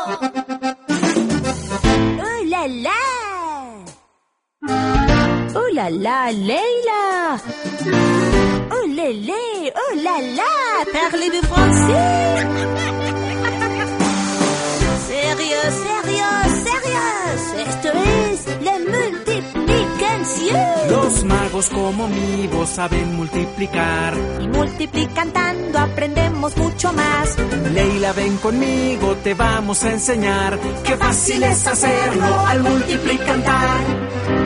¡Oh, la, la! ¡Oh, la, la, Leila! ¡Oh, lélé! ¡Oh, la, la! Parlez-vous français? ¡Sérieux, sérieux, sérieux! Esto es la multiplicación. Los magos como mi voz saben multiplicar. Y multiplicando aprendemos mucho más. Leila, ven conmigo, te vamos a enseñar. Qué fácil es hacerlo al multiplicar.